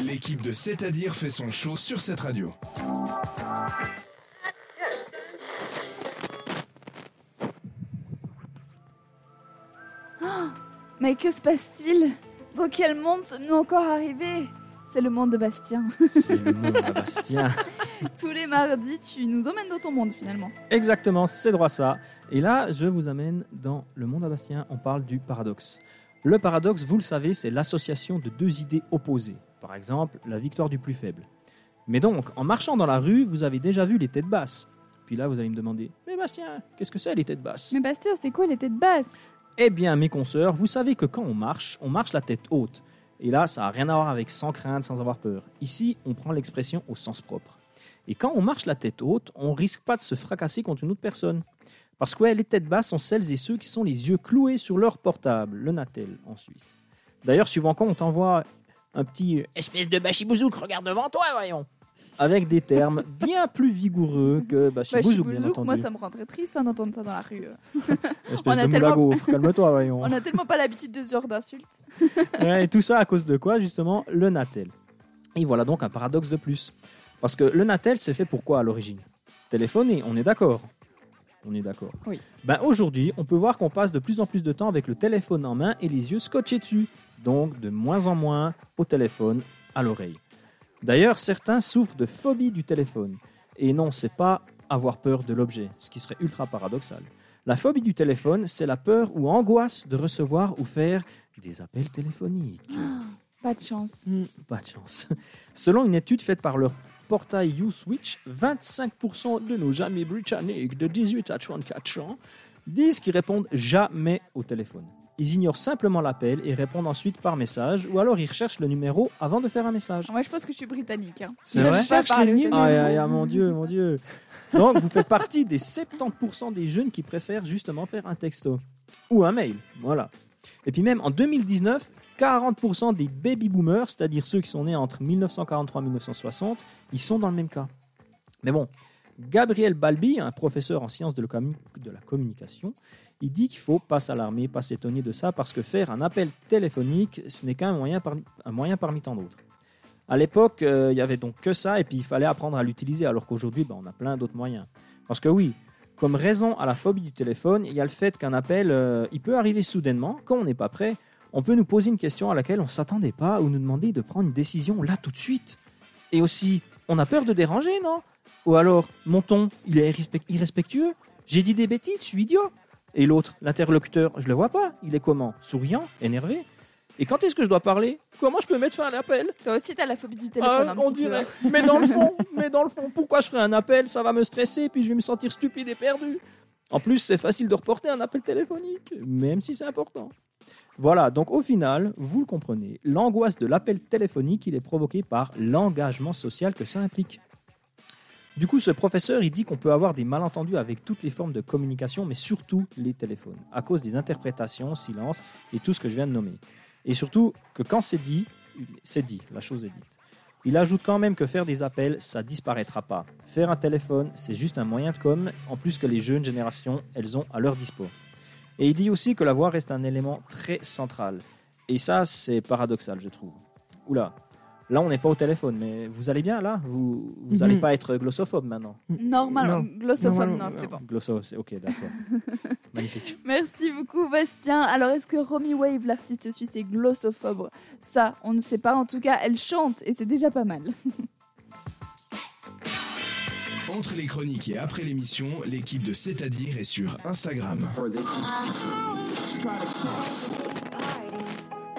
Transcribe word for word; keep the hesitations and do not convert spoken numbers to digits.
l'équipe de C'est-à-dire fait son show sur cette radio. Oh, mais que se passe-t-il? Dans quel monde sommes-nous encore arrivés? C'est le monde de Bastien. C'est le monde de Bastien. Tous les mardis, tu nous emmènes dans ton monde finalement. Exactement, c'est droit ça. Et là, je vous amène dans le monde à Bastien. On parle du paradoxe. Le paradoxe, vous le savez, c'est l'association de deux idées opposées. Par exemple, la victoire du plus faible. Mais donc, en marchant dans la rue, vous avez déjà vu les têtes basses. Puis là, vous allez me demander, mais Bastien, qu'est-ce que c'est les têtes basses? Mais Bastien, c'est quoi les têtes basses? Eh bien, mes consoeurs, vous savez que quand on marche, on marche la tête haute. Et là, ça n'a rien à voir avec sans crainte, sans avoir peur. Ici, on prend l'expression au sens propre. Et quand on marche la tête haute, on ne risque pas de se fracasser contre une autre personne. Parce que ouais, les têtes basses sont celles et ceux qui sont les yeux cloués sur leur portable, le Natel en Suisse. D'ailleurs, suivant quand on t'envoie un petit « espèce de bachibouzouk, regarde devant toi, voyons !» avec des termes bien plus vigoureux que bachibouzouk, bien entendu. Moi, ça me rendrait triste hein, d'entendre ça dans la rue. Espèce de moule à gaufre, calme-toi, voyons. On n'a tellement pas l'habitude de ce genre d'insultes. Et tout ça à cause de quoi, justement? Le Natel. Et voilà donc un paradoxe de plus. Parce que le Natel, c'est fait pour quoi à l'origine? Téléphoner, on est d'accord? On est d'accord. Oui. Ben, aujourd'hui, on peut voir qu'on passe de plus en plus de temps avec le téléphone en main et les yeux scotchés dessus. Donc, de moins en moins au téléphone, à l'oreille. D'ailleurs, certains souffrent de phobie du téléphone. Et non, c'est pas avoir peur de l'objet, ce qui serait ultra paradoxal. La phobie du téléphone, c'est la peur ou angoisse de recevoir ou faire des appels téléphoniques. Oh, pas de chance. Mmh, pas de chance. Selon une étude faite par leur portail YouSwitch, vingt-cinq pour cent de nos amis britanniques de dix-huit à trente-quatre ans disent qu'ils répondent jamais au téléphone. Ils ignorent simplement l'appel et répondent ensuite par message, ou alors ils recherchent le numéro avant de faire un message. Moi, je pense que je suis britannique. Hein. C'est vrai? Je cherche le numéro. Aïe, aïe, aïe, mon Dieu, mon Dieu. Donc, vous faites partie des soixante-dix pour cent des jeunes qui préfèrent justement faire un texto ou un mail. Voilà. Et puis même en deux mille dix-neuf, quarante pour cent des baby-boomers, c'est-à-dire ceux qui sont nés entre dix-neuf cent quarante-trois et dix-neuf cent soixante, ils sont dans le même cas. Mais bon, Gabriel Balbi, un professeur en sciences de la communication, il dit qu'il ne faut pas s'alarmer, pas s'étonner de ça, parce que faire un appel téléphonique, ce n'est qu'un moyen, par, un moyen parmi tant d'autres. À l'époque, euh, il n'y avait donc que ça, et puis il fallait apprendre à l'utiliser, alors qu'aujourd'hui, ben, on a plein d'autres moyens. Parce que oui, comme raison à la phobie du téléphone, il y a le fait qu'un appel, euh, il peut arriver soudainement, quand on n'est pas prêt, on peut nous poser une question à laquelle on ne s'attendait pas, ou nous demander de prendre une décision là tout de suite. Et aussi, on a peur de déranger, non? Ou alors, mon ton, il est irrespectueux? J'ai dit des bêtises, je suis idiot? Et l'autre, l'interlocuteur, je le vois pas. Il est comment? Souriant? Énervé? Et quand est-ce que je dois parler? Comment je peux mettre fin à l'appel? Toi aussi, t'as la phobie du téléphone euh, un on petit dirait. peu. Mais dans le fond, mais dans le fond, pourquoi je ferais un appel? Ça va me stresser, puis je vais me sentir stupide et perdu. En plus, c'est facile de reporter un appel téléphonique, même si c'est important. Voilà, donc au final, vous le comprenez, l'angoisse de l'appel téléphonique, il est provoqué par l'engagement social que ça implique. Du coup, ce professeur, il dit qu'on peut avoir des malentendus avec toutes les formes de communication, mais surtout les téléphones, à cause des interprétations, silence et tout ce que je viens de nommer. Et surtout que quand c'est dit, c'est dit, la chose est dite. Il ajoute quand même que faire des appels, ça disparaîtra pas. Faire un téléphone, c'est juste un moyen de com, en plus que les jeunes générations, elles ont à leur dispo. Et il dit aussi que la voix reste un élément très central. Et ça, c'est paradoxal, je trouve. Oula. Là, on n'est pas au téléphone, mais vous allez bien, là? Vous n'allez Mm-hmm. pas être glossophobe, maintenant? Normalement, Non. glossophobe, non, Normalement, c'est bon. Glossophobe, c'est ok, d'accord. Magnifique. Merci beaucoup, Bastien. Alors, est-ce que Romy Wave, l'artiste suisse, est glossophobe? Ça, on ne sait pas. En tout cas, elle chante et c'est déjà pas mal. Entre les chroniques et après l'émission, l'équipe de C'est-à-dire est sur Instagram.